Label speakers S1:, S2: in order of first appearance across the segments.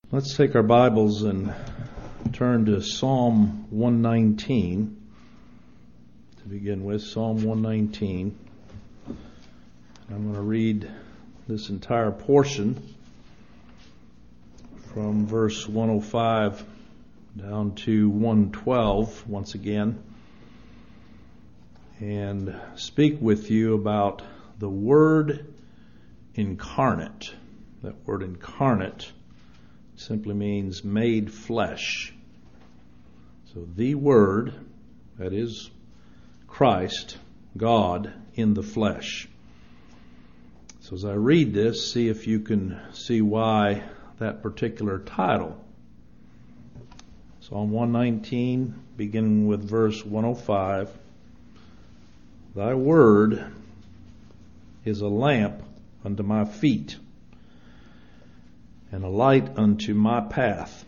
S1: Let's take our Bibles and turn to Psalm 119 to begin with. Psalm 119. I'm going to read this entire portion from verse 105 down to 112 once again, and speak with you about the Word incarnate. That word incarnate simply means made flesh. So the Word, that is Christ, God in the flesh. So as I read this, see if you can see why that particular title. Psalm 119, beginning with verse 105. Thy word is a lamp unto my feet, and a light unto my path.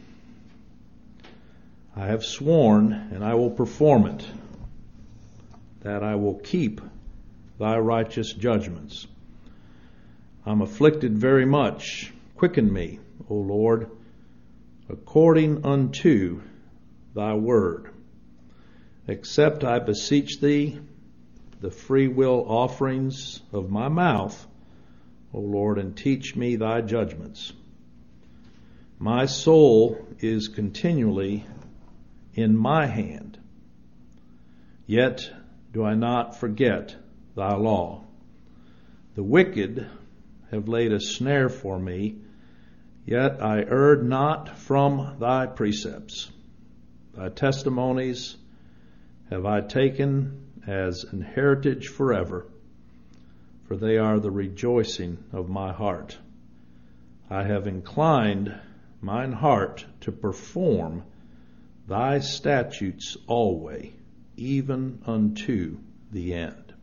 S1: I have sworn, and I will perform it, that I will keep thy righteous judgments. I'm afflicted very much. Quicken me, O Lord, according unto thy word. Accept, I beseech thee, the free will offerings of my mouth, O Lord, and teach me thy judgments. My soul is continually in my hand, yet do I not forget thy law. The wicked have laid a snare for me, yet I erred not from thy precepts. Thy testimonies have I taken as an heritage forever, for they are the rejoicing of my heart. I have inclined mine heart to perform thy statutes always, even unto the end.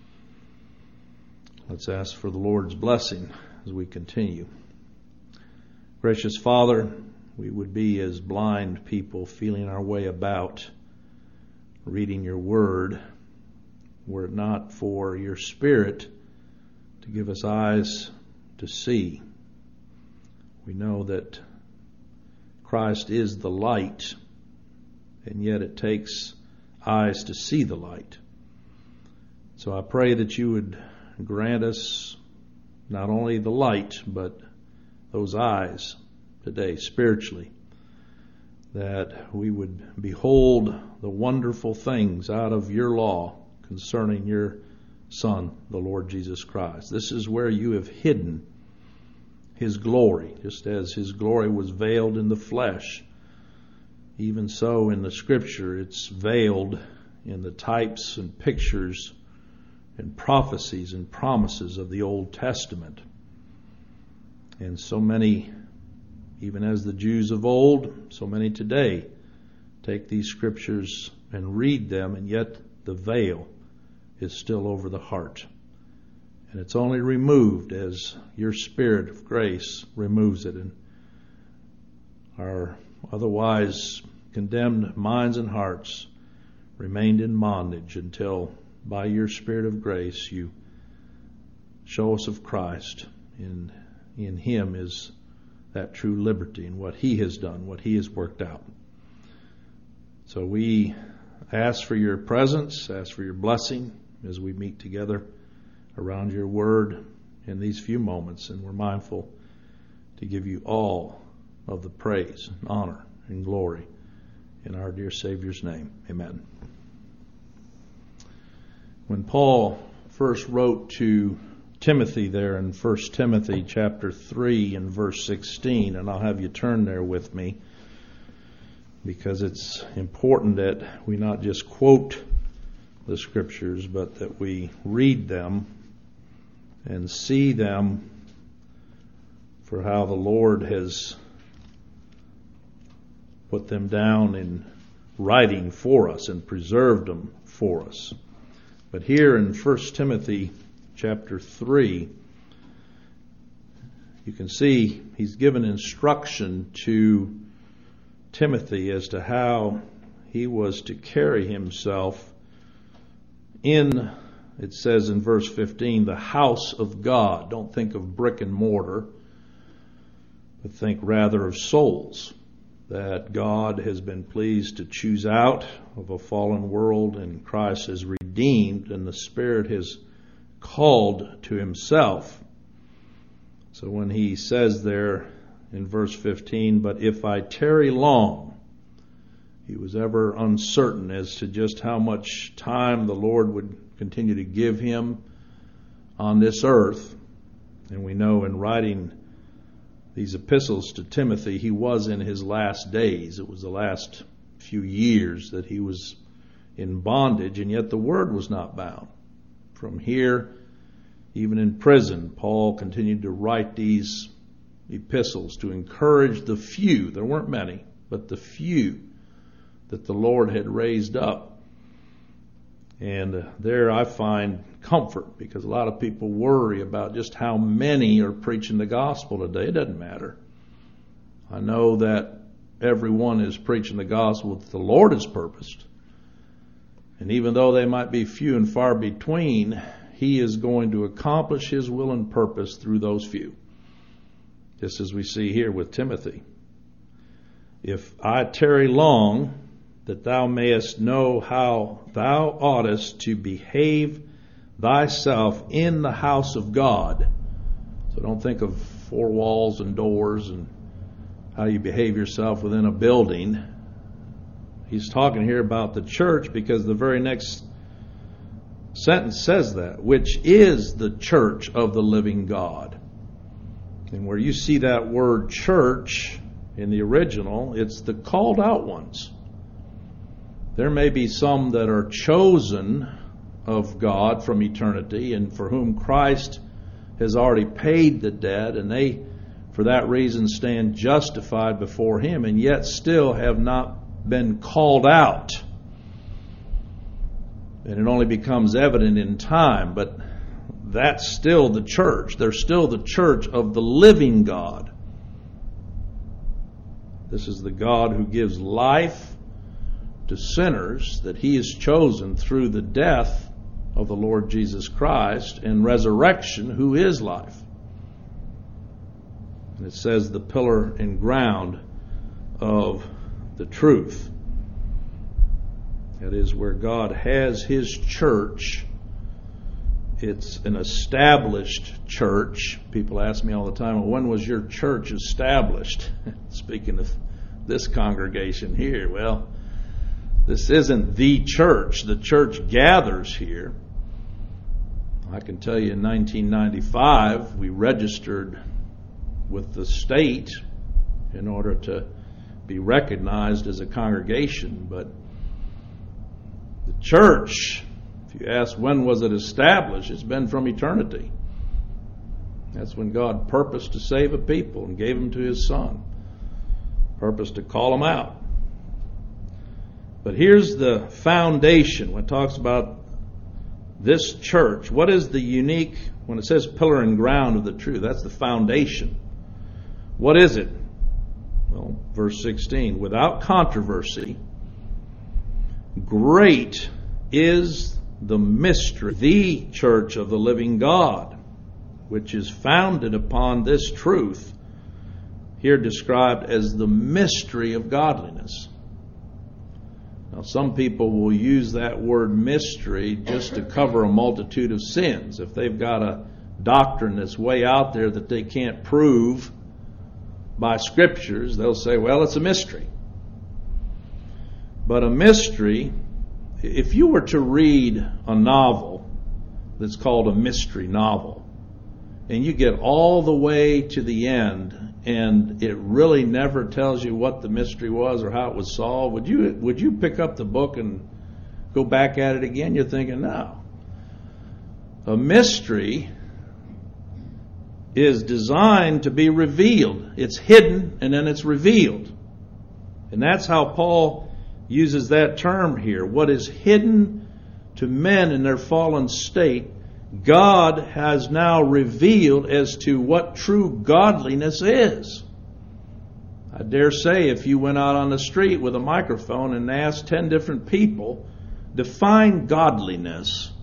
S1: Let's ask for the Lord's blessing as we continue. Gracious Father, we would be as blind people feeling our way about, reading your word, were it not for your Spirit to give us eyes to see. We know that Christ is the light, and yet it takes eyes to see the light. So I pray that you would grant us not only the light, but those eyes today spiritually, that we would behold the wonderful things out of your law concerning your Son, the Lord Jesus Christ. This is where you have hidden his glory, just as his glory was veiled in the flesh. Even so in the Scripture, it's veiled in the types and pictures and prophecies and promises of the Old Testament. And so many, even as the Jews of old, so many today take these Scriptures and read them, and yet the veil is still over the heart. And it's only removed as your Spirit of grace removes it, and our otherwise condemned minds and hearts remained in bondage until by your Spirit of grace you show us of Christ. In him is that true liberty and what he has done, what he has worked out. So we ask for your presence, ask for your blessing as we meet together around your word in these few moments, and we're mindful to give you all of the praise and honor and glory in our dear Savior's name. Amen. When Paul first wrote to Timothy there in 1 Timothy chapter 3 and verse 16, and I'll have you turn there with me, because it's important that we not just quote the Scriptures, but that we read them and see them for how the Lord has put them down in writing for us and preserved them for us. But here in 1 Timothy chapter 3, you can see he's given instruction to Timothy as to how he was to carry himself in, it says in verse 15, the house of God. Don't think of brick and mortar, but think rather of souls that God has been pleased to choose out of a fallen world, and Christ has redeemed, and the Spirit has called to himself. So when he says there in verse 15, but if I tarry long, he was ever uncertain as to just how much time the Lord would continue to give him on this earth. And we know in writing these epistles to Timothy, he was in his last days. It was the last few years that he was in bondage, and yet the word was not bound. From here, even in prison, Paul continued to write these epistles to encourage the few. There weren't many, but the few that the Lord had raised up. And there I find comfort, because a lot of people worry about just how many are preaching the gospel today. It doesn't matter. I know that everyone is preaching the gospel that the Lord has purposed. And even though they might be few and far between, he is going to accomplish his will and purpose through those few. Just as we see here with Timothy. If I tarry long, that thou mayest know how thou oughtest to behave thyself in the house of God. So don't think of four walls and doors and how you behave yourself within a building. He's talking here about the church, because the very next sentence says that, which is the church of the living God. And where you see that word church in the original, it's the called out ones. There may be some that are chosen of God from eternity, and for whom Christ has already paid the debt, and they, for that reason, stand justified before him, and yet still have not been called out. And it only becomes evident in time, but that's still the church. They're still the church of the living God. This is the God who gives life to sinners that he has chosen through the death of the Lord Jesus Christ and resurrection, who is life. And it says the pillar and ground of the truth. That is where God has his church. It's an established church. People ask me all the time, well, when was your church established? Speaking of this congregation here, well, this isn't the church. The church gathers here. I can tell you in 1995, we registered with the state in order to be recognized as a congregation. But the church, if you ask when was it established, it's been from eternity. That's when God purposed to save a people and gave them to his Son. Purposed to call them out. But here's the foundation when it talks about this church. What is the unique, when it says pillar and ground of the truth, that's the foundation. What is it? Well, verse 16, without controversy, great is the mystery, the church of the living God, which is founded upon this truth, here described as the mystery of godliness. Now, some people will use that word mystery just to cover a multitude of sins. If they've got a doctrine that's way out there that they can't prove by scriptures, they'll say, well, it's a mystery. But a mystery, if you were to read a novel that's called a mystery novel, and you get all the way to the end, and it really never tells you what the mystery was or how it was solved, would you pick up the book and go back at it again? You're thinking, no. A mystery is designed to be revealed. It's hidden and then it's revealed. And that's how Paul uses that term here. What is hidden to men in their fallen state, God has now revealed as to what true godliness is. I dare say if you went out on the street with a microphone and asked 10 different people, define godliness,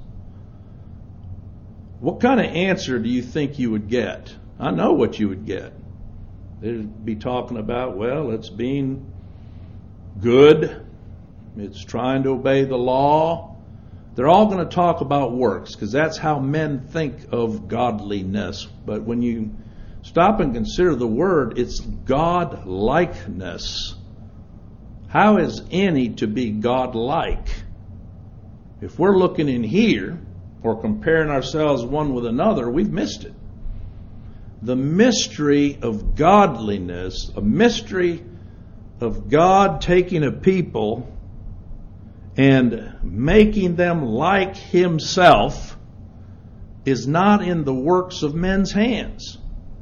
S1: what kind of answer do you think you would get? I know what you would get. They'd be talking about, well, it's being good. It's trying to obey the law. They're all going to talk about works because that's how men think of godliness. But when you stop and consider the word, it's God-likeness. How is any to be God-like? If we're looking in here or comparing ourselves one with another, we've missed it. The mystery of godliness, a mystery of God taking a people and making them like Himself, is not in the works of men's hands.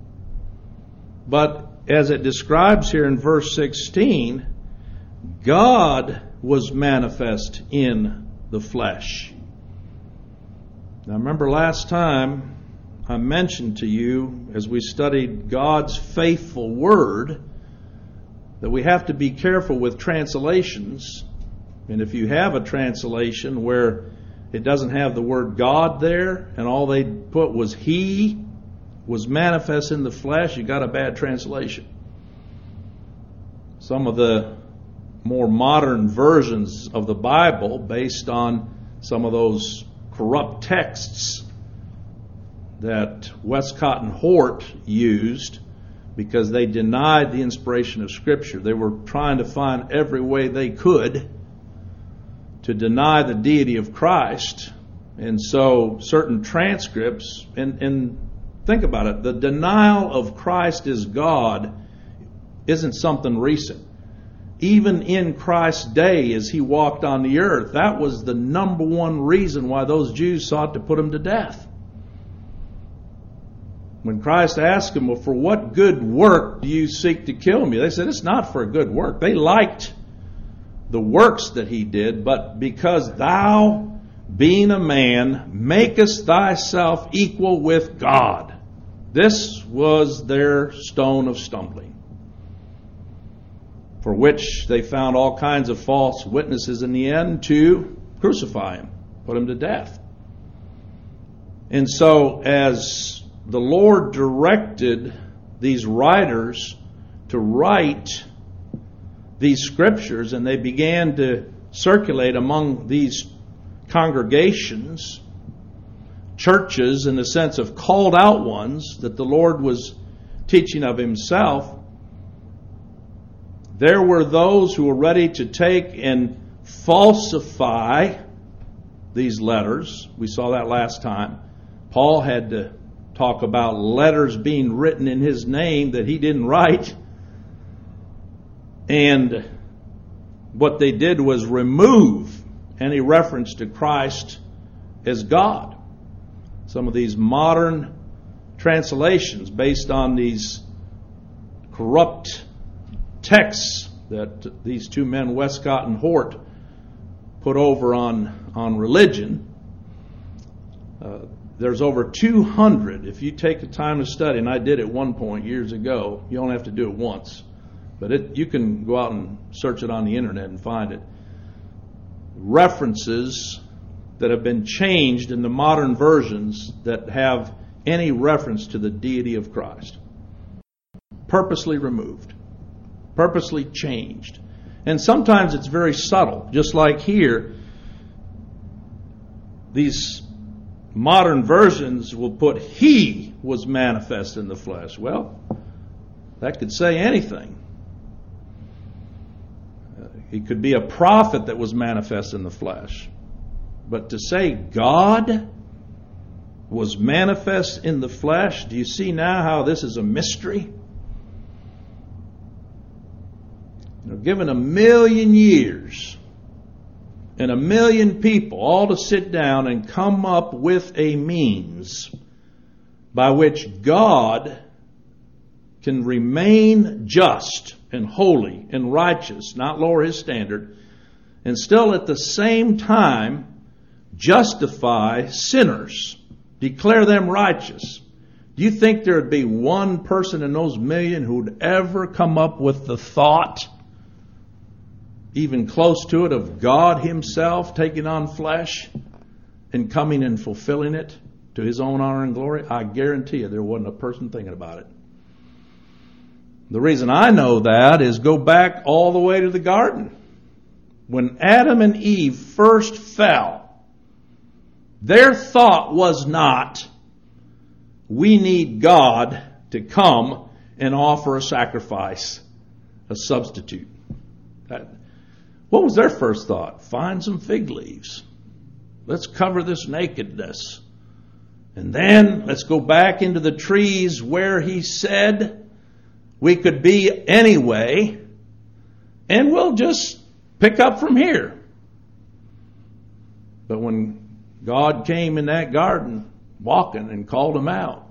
S1: But as it describes here in verse 16, God was manifest in the flesh. Now remember last time I mentioned to you, as we studied God's faithful word, that we have to be careful with translations. And if you have a translation where it doesn't have the word God there and all they put was He was manifest in the flesh, you got a bad translation. Some of the more modern versions of the Bible, based on some of those corrupt texts that Westcott and Hort used, because they denied the inspiration of Scripture. They were trying to find every way they could to deny the deity of Christ. And so certain transcripts, and think about it, the denial of Christ as God isn't something recent. Even in Christ's day as He walked on the earth, that was the number one reason why those Jews sought to put Him to death. When Christ asked them, well, for what good work do you seek to kill me? They said, it's not for a good work. They liked the works that He did, but because thou, being a man, makest thyself equal with God. This was their stone of stumbling, for which they found all kinds of false witnesses in the end to crucify Him, put Him to death. And so as the Lord directed these writers to write these scriptures, and they began to circulate among these congregations, churches in the sense of called out ones that the Lord was teaching of Himself, there were those who were ready to take and falsify these letters. We saw that last time. Paul had to talk about letters being written in his name that he didn't write. And what they did was remove any reference to Christ as God. Some of these modern translations based on these corrupt texts that these two men, Westcott and Hort, put over on religion. There's over 200. If you take the time to study, and I did at one point years ago, you only have to do it once. But you can go out and search it on the internet and find it. References that have been changed in the modern versions that have any reference to the deity of Christ. Purposely removed. Purposely changed. And sometimes it's very subtle. Just like here, these modern versions will put He was manifest in the flesh. Well, that could say anything. It could be a prophet that was manifest in the flesh. But to say God was manifest in the flesh, do you see now how this is a mystery? Given 1,000,000 years and 1,000,000 people all to sit down and come up with a means by which God can remain just and holy and righteous, not lower His standard, and still at the same time justify sinners, declare them righteous. Do you think there would be one person in those 1,000,000 who would ever come up with the thought, even close to it, of God Himself taking on flesh and coming and fulfilling it to His own honor and glory? I guarantee you there wasn't a person thinking about it. The reason I know that is go back all the way to the garden. When Adam and Eve first fell, their thought was not, we need God to come and offer a sacrifice, a substitute. What was their first thought? Find some fig leaves. Let's cover this nakedness. And then let's go back into the trees where he said we could be anyway, and we'll just pick up from here. But when God came in that garden walking and called them out,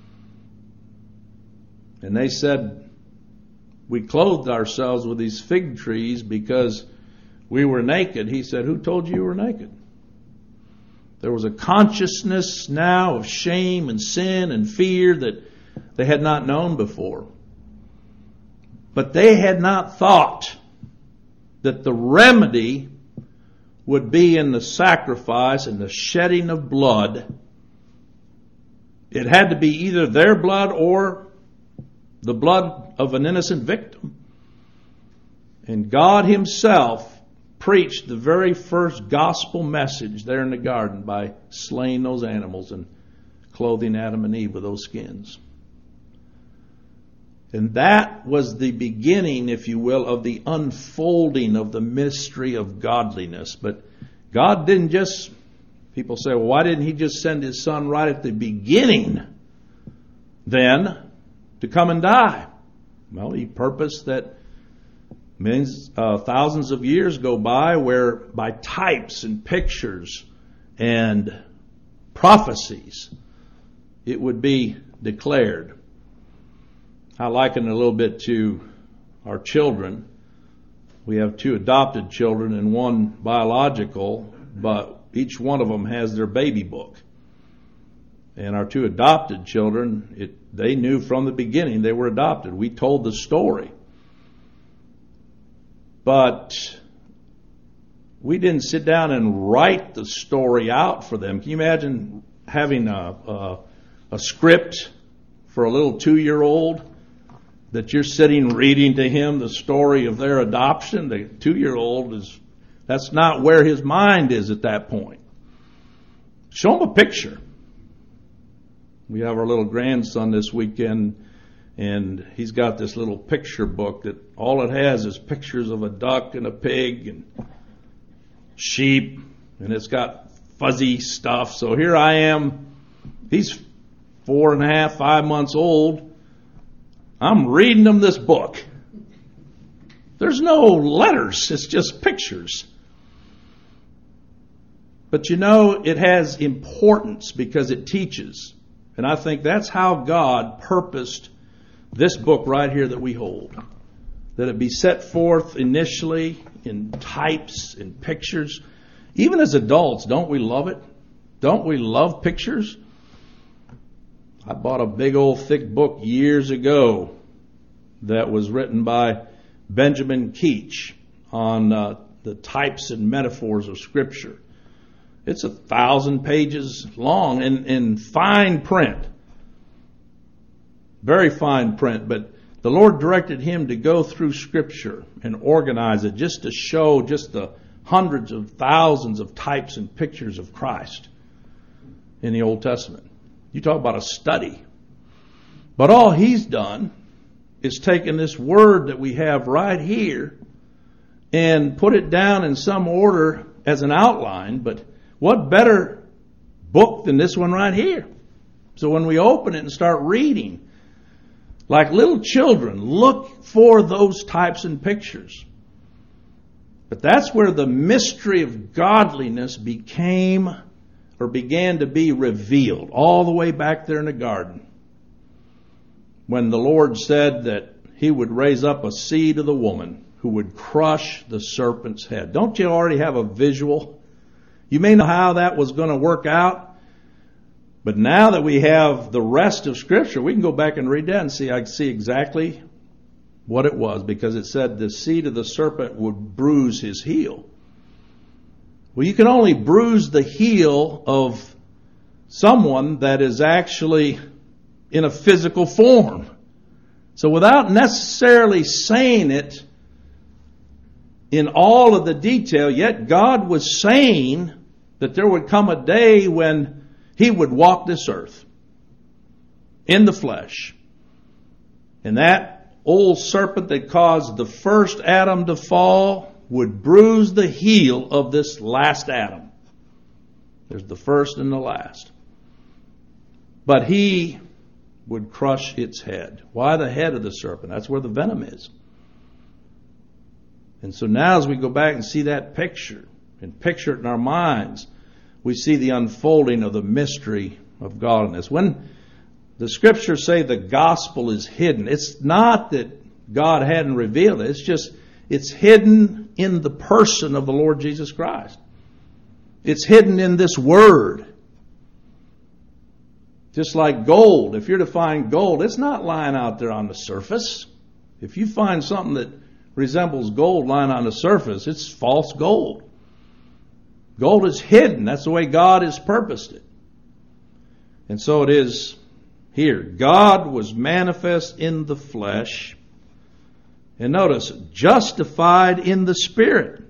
S1: and they said, we clothed ourselves with these fig trees because we were naked. He said, who told you were naked? There was a consciousness now of shame and sin and fear that they had not known before. But they had not thought that the remedy would be in the sacrifice and the shedding of blood. It had to be either their blood or the blood of an innocent victim. And God himself preached the very first gospel message there in the garden by slaying those animals and clothing Adam and Eve with those skins. And that was the beginning, if you will, of the unfolding of the mystery of godliness. But God didn't just, people say, well, why didn't he just send his son right at the beginning then to come and die? Well, he purposed that thousands of years go by where by types and pictures and prophecies it would be declared. I liken it a little bit to our children. We have 2 adopted children and 1 biological, but each one of them has their baby book. And our 2 adopted children, they knew from the beginning they were adopted. We told the story. But we didn't sit down and write the story out for them. Can you imagine having a script for a little 2-year-old that you're sitting reading to him the story of their adoption? The 2-year-old that's not where his mind is at that point. Show him a picture. We have our little grandson this weekend, and he's got this little picture book that all it has is pictures of a duck and a pig and sheep, and it's got fuzzy stuff. So here I am. He's 4.5, 5 months old. I'm reading him this book. There's no letters. It's just pictures. But you know, it has importance because it teaches. And I think that's how God purposed this book right here that we hold. That it be set forth initially in types and pictures. Even as adults, don't we love it? Don't we love pictures? I bought a big old thick book years ago that was written by Benjamin Keach on the types and metaphors of Scripture. It's 1,000 pages long in fine print. Very fine print, but the Lord directed him to go through Scripture and organize it just to show just the hundreds of thousands of types and pictures of Christ in the Old Testament. You talk about a study. But all he's done is taken this word that we have right here and put it down in some order as an outline. But what better book than this one right here? So when we open it and start reading, like little children, look for those types and pictures. But that's where the mystery of godliness began to be revealed, all the way back there in the garden. When the Lord said that he would raise up a seed of the woman who would crush the serpent's head. Don't you already have a visual? You may know how that was going to work out. But now that we have the rest of Scripture, we can go back and read that and see. I see exactly what it was, because it said the seed of the serpent would bruise his heel. Well, you can only bruise the heel of someone that is actually in a physical form. So without necessarily saying it in all of the detail, yet God was saying that there would come a day when He would walk this earth in the flesh. And that old serpent that caused the first Adam to fall would bruise the heel of this last Adam. There's the first and the last. But He would crush its head. Why the head of the serpent? That's where the venom is. And so now as we go back and see that picture, and picture it in our minds, we see the unfolding of the mystery of godliness. When the scriptures say the gospel is hidden, it's not that God hadn't revealed it. It's just, it's hidden in the person of the Lord Jesus Christ. It's hidden in this word. Just like gold. If you're to find gold, it's not lying out there on the surface. If you find something that resembles gold lying on the surface, it's false gold. Gold is hidden. That's the way God has purposed it. And so it is here. God was manifest in the flesh. And notice, justified in the Spirit.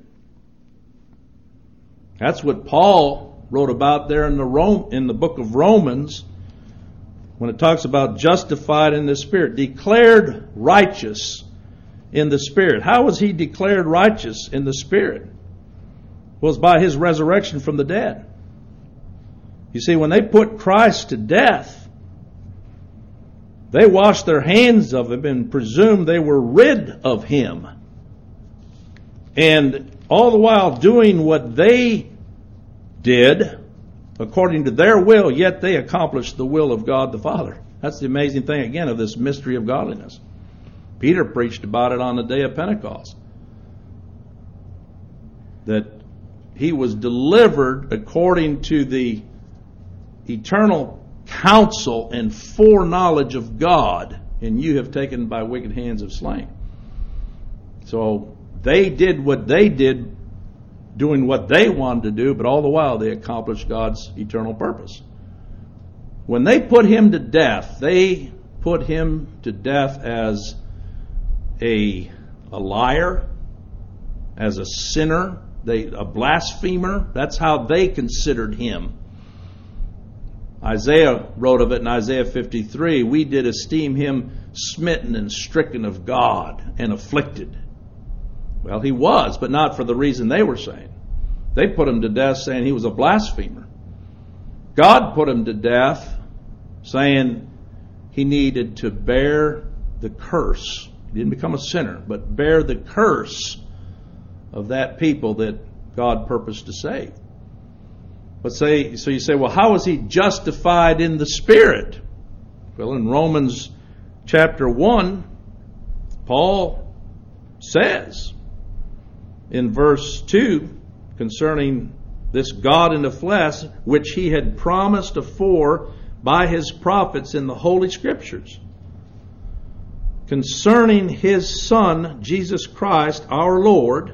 S1: That's what Paul wrote about there in the book of Romans, when it talks about justified in the Spirit, declared righteous in the Spirit. How was he declared righteous in the Spirit? Well, it was by His resurrection from the dead. You see, when they put Christ to death, they washed their hands of Him and presumed they were rid of Him. And all the while doing what they did according to their will, yet they accomplished the will of God the Father. That's the amazing thing, again, of this mystery of godliness. Peter preached about it on the day of Pentecost. That he was delivered according to the eternal counsel and foreknowledge of God, and you have taken by wicked hands of slain. So they did what they did, doing what they wanted to do, but all the while they accomplished God's eternal purpose. When they put Him to death, they put Him to death as a liar, as a sinner, a blasphemer. That's how they considered Him. Isaiah wrote of it in Isaiah 53, we did esteem Him smitten and stricken of God and afflicted. Well, He was, but not for the reason they were saying. They put Him to death saying He was a blasphemer. God put Him to death saying He needed to bear the curse. He didn't become a sinner, but bear the curse of that people that God purposed to save. But so you say, well, how is He justified in the Spirit? Well, in Romans chapter 1, Paul says in verse 2 concerning this God in the flesh, which He had promised afore by His prophets in the Holy Scriptures, concerning His Son, Jesus Christ, our Lord.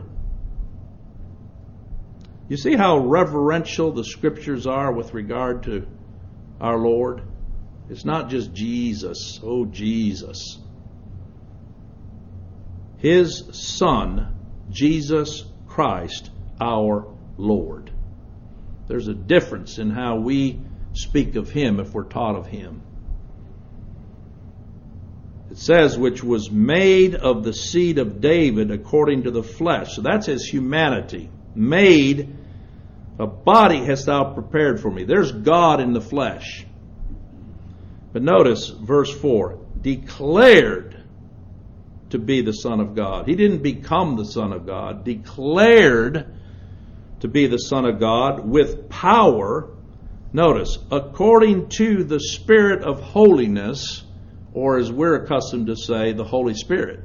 S1: You see how reverential the Scriptures are with regard to our Lord? It's not just Jesus. Oh, Jesus. His Son, Jesus Christ, our Lord. There's a difference in how we speak of Him if we're taught of Him. It says, which was made of the seed of David according to the flesh. So that's His humanity. Made, a body hast thou prepared for me. There's God in the flesh. But notice verse 4, declared to be the Son of God. He didn't become the Son of God. Declared to be the Son of God with power. Notice, according to the Spirit of holiness, or as we're accustomed to say, the Holy Spirit.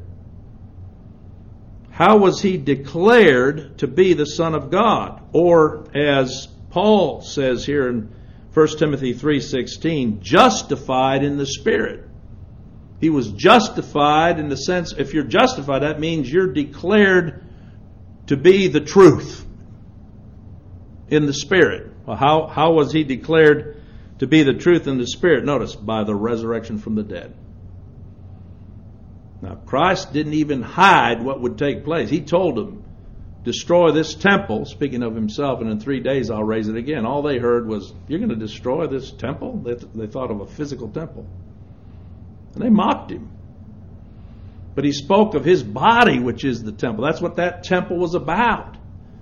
S1: How was He declared to be the Son of God? Or as Paul says here in 1 Timothy 3:16, justified in the Spirit. He was justified in the sense, if you're justified, that means you're declared to be the truth in the Spirit. Well, how was He declared to be the truth in the Spirit? Notice, by the resurrection from the dead. Now, Christ didn't even hide what would take place. He told them, destroy this temple, speaking of himself, and in 3 days I'll raise it again. All they heard was, you're going to destroy this temple? They thought of a physical temple. And they mocked him. But he spoke of his body, which is the temple. That's what that temple was about.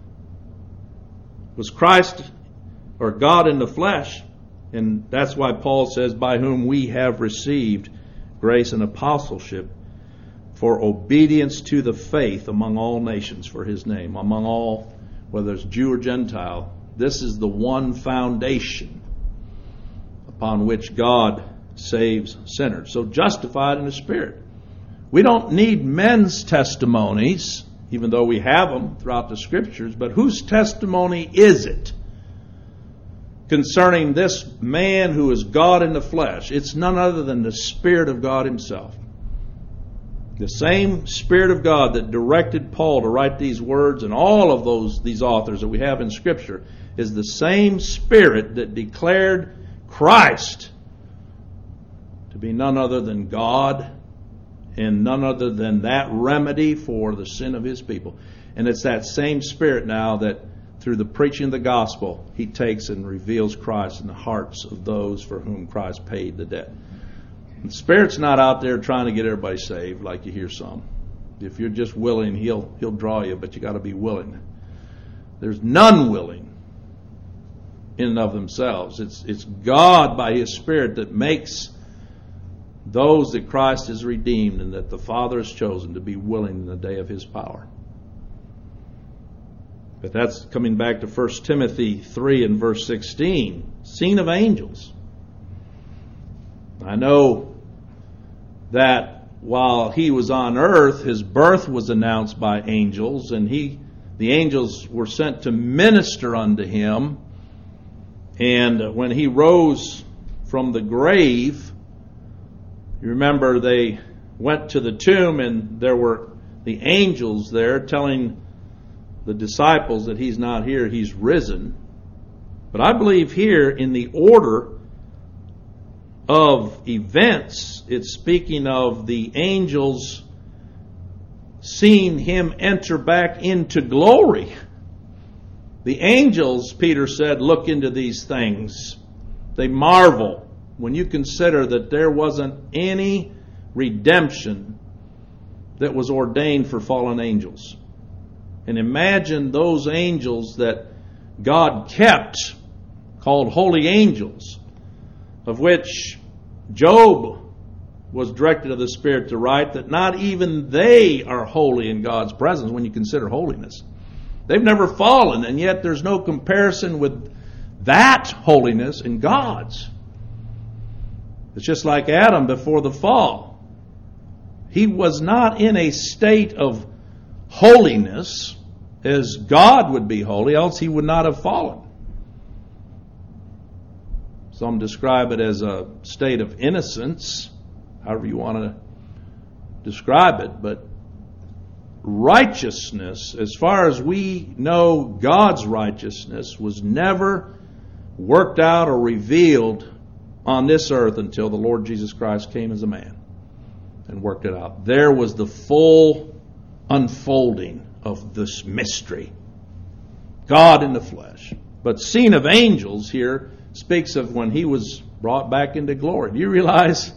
S1: It was Christ, or God in the flesh. And that's why Paul says, by whom we have received grace and apostleship for obedience to the faith among all nations for his name. Among all, whether it's Jew or Gentile, this is the one foundation upon which God saves sinners. So justified in the Spirit. We don't need men's testimonies, even though we have them throughout the Scriptures, but whose testimony is it concerning this man who is God in the flesh? It's none other than the Spirit of God himself. The same Spirit of God that directed Paul to write these words and all of these authors that we have in Scripture is the same Spirit that declared Christ to be none other than God and none other than that remedy for the sin of his people. And it's that same Spirit now that through the preaching of the gospel, he takes and reveals Christ in the hearts of those for whom Christ paid the debt. The Spirit's not out there trying to get everybody saved like you hear some. If you're just willing, he'll draw you, but you got to be willing. There's none willing in and of themselves. It's God by his Spirit that makes those that Christ has redeemed and that the Father has chosen to be willing in the day of his power. But that's coming back to 1 Timothy 3 and verse 16. Seen of angels. I know that while he was on earth, his birth was announced by angels, and the angels were sent to minister unto him. And when he rose from the grave, you remember they went to the tomb and there were the angels there telling the disciples that he's not here, he's risen. But I believe here in the order of events, it's speaking of the angels seeing him enter back into glory. The angels, Peter said, look into these things. They marvel when you consider that there wasn't any redemption that was ordained for fallen angels. And imagine those angels that God kept, called holy angels, of which Job was directed of the Spirit to write that not even they are holy in God's presence when you consider holiness. They've never fallen, and yet there's no comparison with that holiness in God's. It's just like Adam before the fall. He was not in a state of holiness as God would be holy, else he would not have fallen. Some describe it as a state of innocence, however you want to describe it, but righteousness, as far as we know, God's righteousness was never worked out or revealed on this earth until the Lord Jesus Christ came as a man and worked it out. There was the full unfolding of this mystery. God in the flesh. But seen of angels here speaks of when he was brought back into glory. Do you realize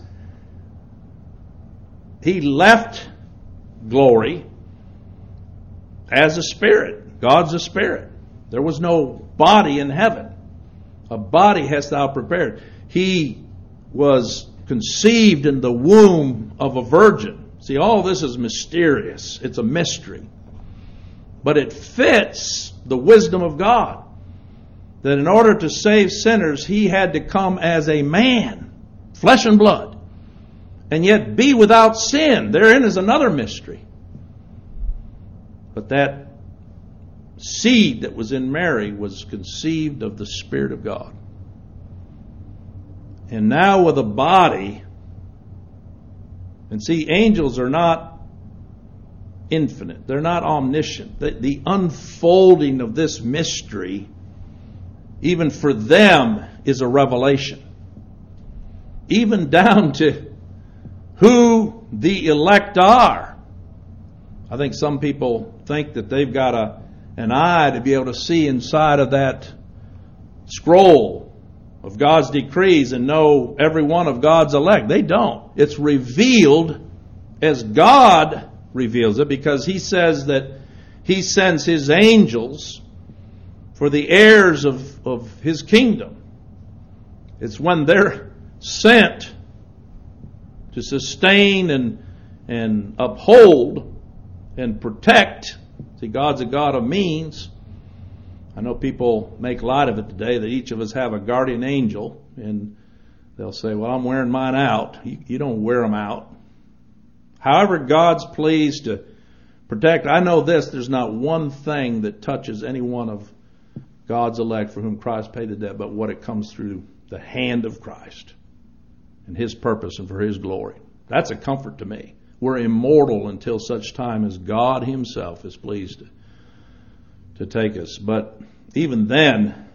S1: he left glory as a spirit? God's a spirit. There was no body in heaven. A body hast thou prepared. He was conceived in the womb of a virgin. See, all this is mysterious. It's a mystery. But it fits the wisdom of God. That in order to save sinners, he had to come as a man, flesh and blood, and yet be without sin. Therein is another mystery. But that seed that was in Mary was conceived of the Spirit of God. And now with a body, and see, angels are not infinite. They're not omniscient. The unfolding of this mystery, even for them, is a revelation. Even down to who the elect are. I think some people think that they've got an eye to be able to see inside of that scroll of God's decrees and know every one of God's elect. They don't. It's revealed as God reveals it, because He says that He sends His angels for the heirs of His kingdom. It's when they're sent to sustain and uphold and protect. See, God's a God of means. I know people make light of it today that each of us have a guardian angel, and they'll say, well, I'm wearing mine out. You don't wear them out. However God's pleased to protect. I know this, there's not one thing that touches any one of God's elect for whom Christ paid the debt, but what it comes through the hand of Christ and His purpose and for His glory. That's a comfort to me. We're immortal until such time as God Himself is pleased to take us. But even then,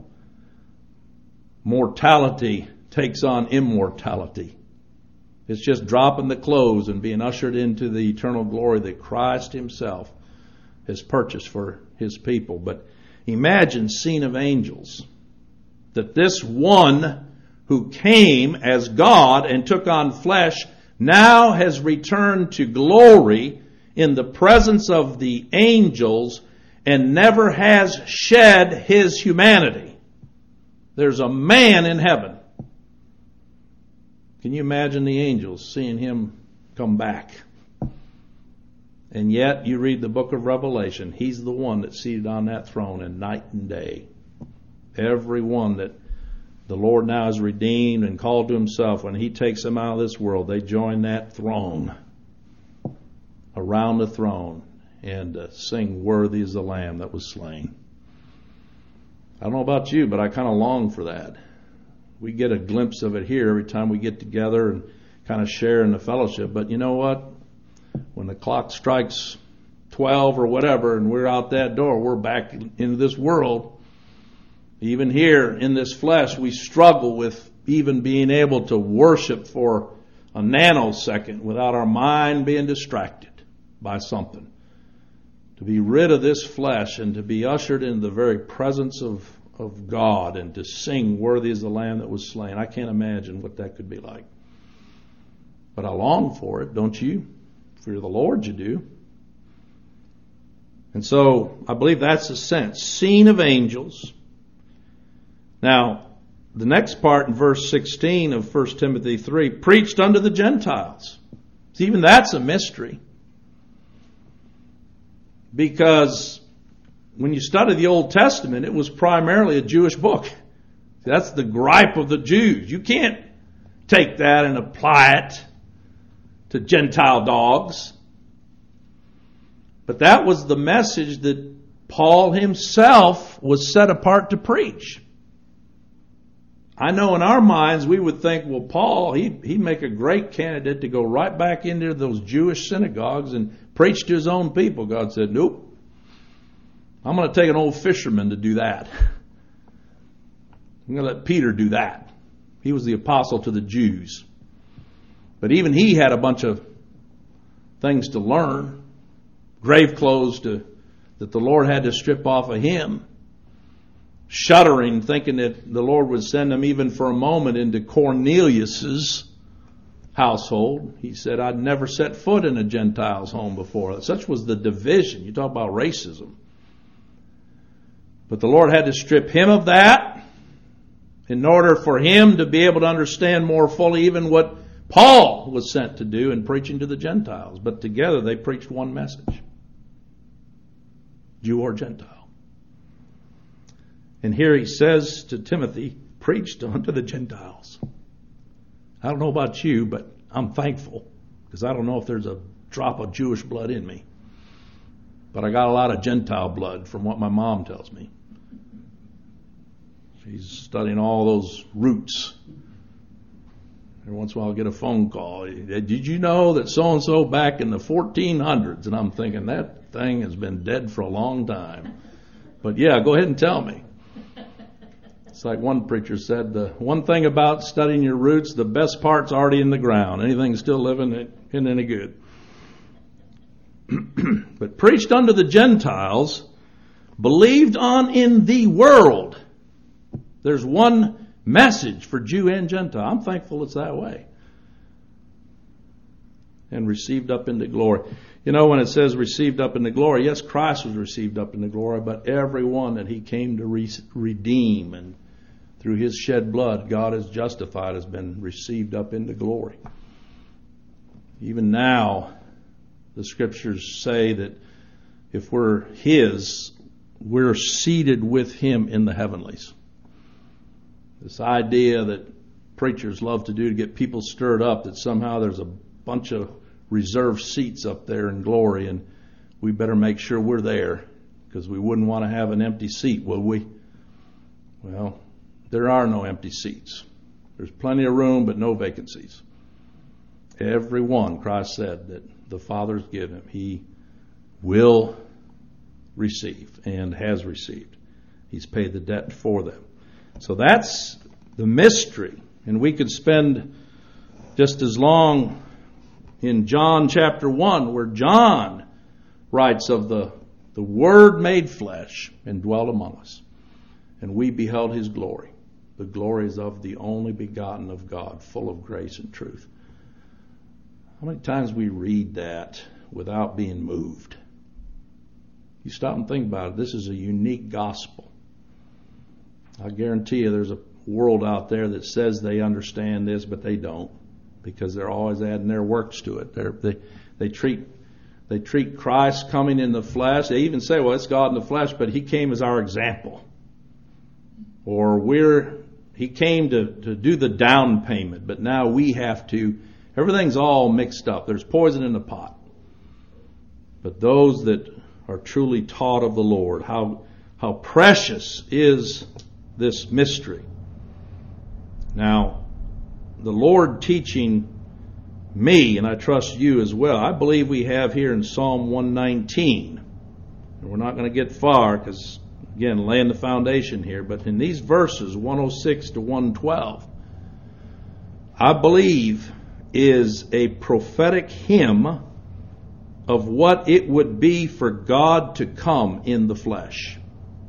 S1: mortality takes on immortality. It's just dropping the clothes and being ushered into the eternal glory that Christ Himself has purchased for His people. But imagine, scene of angels, that this one who came as God and took on flesh now has returned to glory in the presence of the angels and never has shed His humanity. There's a man in heaven. Can you imagine the angels seeing Him come back? And yet, you read the book of Revelation, He's the one that's seated on that throne, and night and day, every one that the Lord now has redeemed and called to Himself, when He takes them out of this world, they join that throne, around the throne, and sing, worthy is the Lamb that was slain. I don't know about you, but I kind of long for that. We get a glimpse of it here every time we get together and kind of share in the fellowship. But you know what? When the clock strikes 12 or whatever and we're out that door, we're back into this world. Even here in this flesh, we struggle with even being able to worship for a nanosecond without our mind being distracted by something. To be rid of this flesh and to be ushered into the very presence of God and to sing, worthy is the Lamb that was slain. I can't imagine what that could be like. But I long for it, don't you? For the Lord you do. And so I believe that's the sense. Scene of angels. Now, the next part in verse 16 of 1 Timothy 3, preached unto the Gentiles. See, even that's a mystery. Because when you study the Old Testament, it was primarily a Jewish book. That's the gripe of the Jews. You can't take that and apply it to Gentile dogs. But that was the message that Paul himself was set apart to preach. I know in our minds we would think, well, Paul, he'd make a great candidate to go right back into those Jewish synagogues and preach to his own people. God said, nope. I'm going to take an old fisherman to do that. I'm going to let Peter do that. He was the apostle to the Jews. But even he had a bunch of things to learn. Grave clothes that the Lord had to strip off of him. Shuddering, thinking that the Lord would send him even for a moment into Cornelius's household. He said, I'd never set foot in a Gentile's home before. Such was the division. You talk about racism. But the Lord had to strip him of that in order for him to be able to understand more fully even what Paul was sent to do in preaching to the Gentiles. But together they preached one message. Jew or Gentile. And here he says to Timothy, preached unto the Gentiles. I don't know about you, but I'm thankful because I don't know if there's a drop of Jewish blood in me. But I got a lot of Gentile blood from what my mom tells me. She's studying all those roots. Every once in a while I'll get a phone call. Did you know that so-and-so back in the 1400s? And I'm thinking that thing has been dead for a long time. But yeah, go ahead and tell me. It's like one preacher said, the one thing about studying your roots, the best part's already in the ground. Anything still living, Isn't any good? But preached unto the Gentiles, believed on in the world. There's one message for Jew and Gentile. I'm thankful it's that way. And received up into glory. You know, when it says received up into glory, yes, Christ was received up into glory, but everyone that he came to redeem, and through his shed blood, God has justified, has been received up into glory. Even now, the scriptures say that if we're his, we're seated with him in the heavenlies. This idea that preachers love to do to get people stirred up, that somehow there's a bunch of reserved seats up there in glory and we better make sure we're there because we wouldn't want to have an empty seat, would we? Well, there are no empty seats. There's plenty of room, but no vacancies. Every one, Christ said, that the Father's given him, he will receive and has received. He's paid the debt for them. So that's the mystery. And we could spend just as long in John chapter 1, where John writes of the Word made flesh and dwelt among us. And we beheld his glory. The glory is of the only begotten of God, full of grace and truth. How many times we read that without being moved? You stop and think about it. This is a unique gospel. I guarantee you there's a world out there that says they understand this, but they don't, because they're always adding their works to it. They treat Christ coming in the flesh. They even say, well, it's God in the flesh, but he came as our example. Or he came to do the down payment, but now we have to. Everything's all mixed up. There's poison in the pot. But those that are truly taught of the Lord, how precious is this mystery. Now, the Lord teaching me, and I trust you as well, I believe we have here in Psalm 119, and we're not going to get far because, again, laying the foundation here, but in these verses, 106 to 112, I believe is a prophetic hymn of what it would be for God to come in the flesh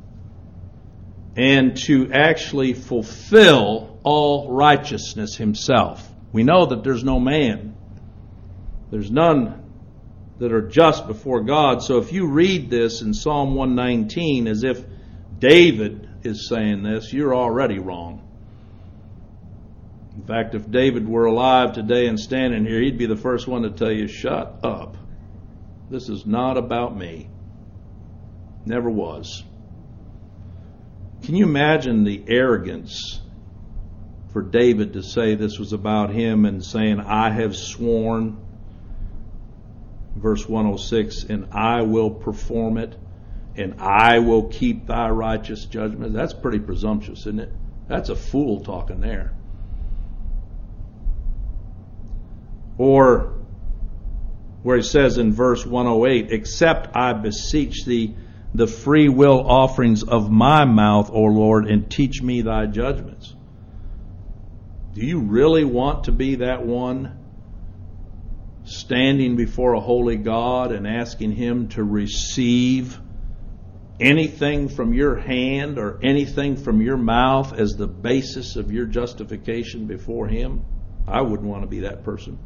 S1: and to actually fulfill all righteousness himself. We know that there's no man. There's none that are just before God. So if you read this in Psalm 119 as if David is saying this, you're already wrong. In fact, if David were alive today and standing here, he'd be the first one to tell you, shut up. This is not about me. Never was. Can you imagine the arrogance for David to say this was about him and saying, I have sworn, verse 106, and I will perform it, and I will keep thy righteous judgment. That's pretty presumptuous, isn't it? That's a fool talking there. Or where he says in verse 108, except I beseech thee the free will offerings of my mouth, O Lord, and teach me thy judgments. Do you really want to be that one standing before a holy God and asking him to receive anything from your hand or anything from your mouth as the basis of your justification before him? I wouldn't want to be that person.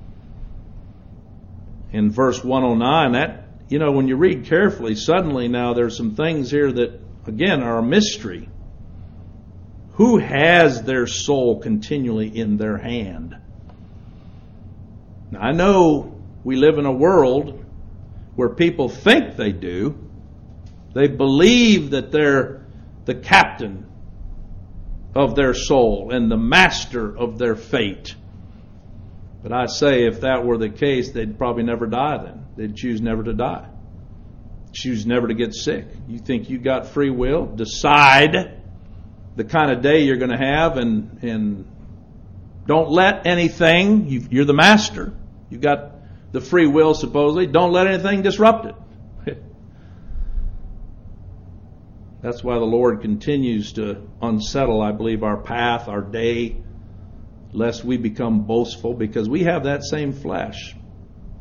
S1: In verse 109, when you read carefully, suddenly now there's some things here that, again, are a mystery. Who has their soul continually in their hand? Now, I know we live in a world where people think they do. They believe that they're the captain of their soul and the master of their fate. But I say if that were the case, they'd probably never die then. They'd choose never to die. Choose never to get sick. You think you got free will? Decide the kind of day you're going to have and don't let anything, you're the master. You've got the free will supposedly. Don't let anything disrupt it. That's why the Lord continues to unsettle, I believe, our path, our day, lest we become boastful, because we have that same flesh.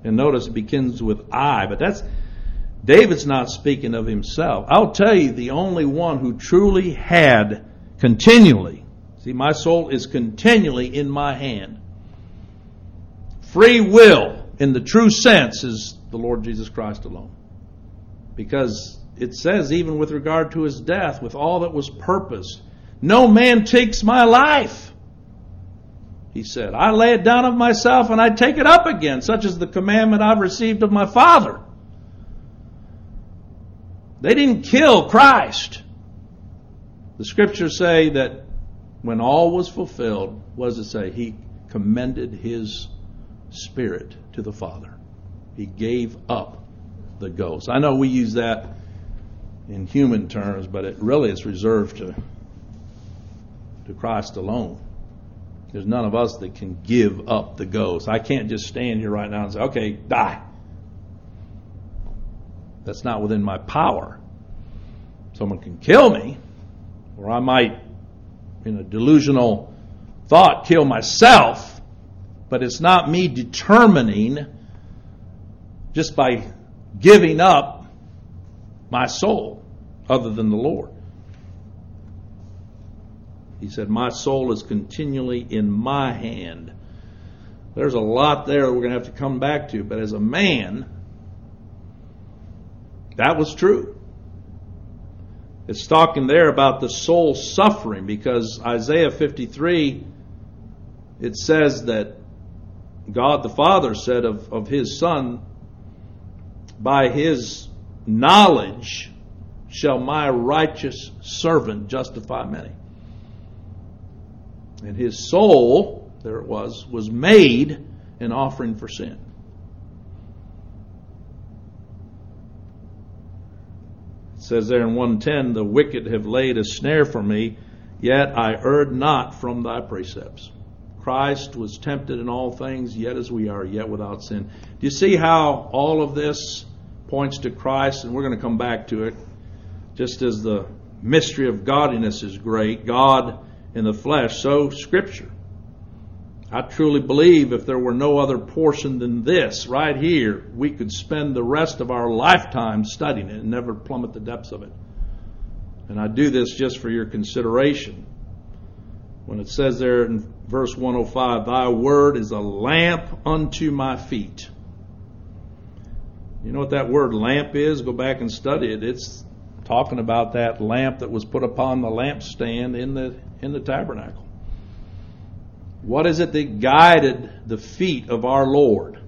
S1: And notice it begins with I, but David's not speaking of himself. I'll tell you, the only one who truly had continually, see, my soul is continually in my hand. Free will, in the true sense, is the Lord Jesus Christ alone. Because it says, even with regard to his death, with all that was purposed, no man takes my life. He said, I lay it down of myself and I take it up again. Such is the commandment I've received of my Father. They didn't kill Christ. The scriptures say that when all was fulfilled, what does it say? He commended his spirit to the Father. He gave up the ghost. I know we use that in human terms, but it really is reserved to Christ alone. There's none of us that can give up the ghost. I can't just stand here right now and say, okay, die. That's not within my power. Someone can kill me, or I might, in a delusional thought, kill myself, but it's not me determining just by giving up my soul other than the Lord. He said, my soul is continually in my hand. There's a lot there we're going to have to come back to, but as a man, that was true. It's talking there about the soul suffering, because Isaiah 53, it says that God the Father said of his Son, by his knowledge shall my righteous servant justify many. And his soul, there it was made an offering for sin. It says there in 1:10, the wicked have laid a snare for me, yet I erred not from thy precepts. Christ was tempted in all things, yet as we are, yet without sin. Do you see how all of this points to Christ? And we're going to come back to it. Just as the mystery of godliness is great, God in the flesh, so Scripture. I truly believe if there were no other portion than this right here, we could spend the rest of our lifetime studying it and never plummet the depths of it. And I do this just for your consideration. When it says there in verse 105, thy word is a lamp unto my feet. You know what that word lamp is? Go back and study it. It's talking about that lamp that was put upon the lampstand in the tabernacle. What is it that guided the feet of our Lord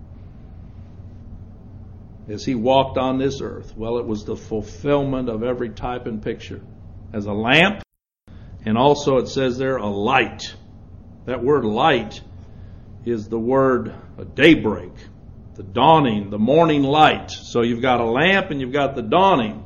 S1: as he walked on this earth? Well, it was the fulfillment of every type and picture. As a lamp, and also it says there a light. That word light is the word daybreak, the dawning, the morning light. So you've got a lamp and you've got the dawning.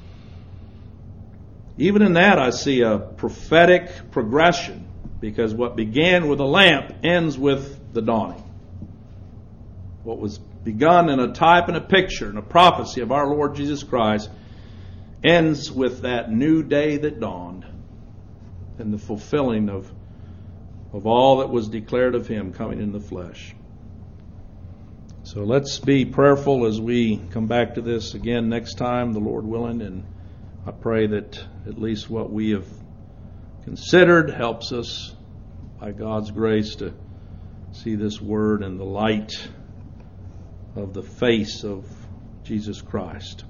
S1: Even in that I see a prophetic progression, because what began with a lamp ends with the dawning. What was begun in a type and a picture and a prophecy of our Lord Jesus Christ ends with that new day that dawned and the fulfilling of all that was declared of him coming in the flesh. So let's be prayerful as we come back to this again next time, the Lord willing, and I pray that at least what we have considered helps us by God's grace to see this word in the light of the face of Jesus Christ.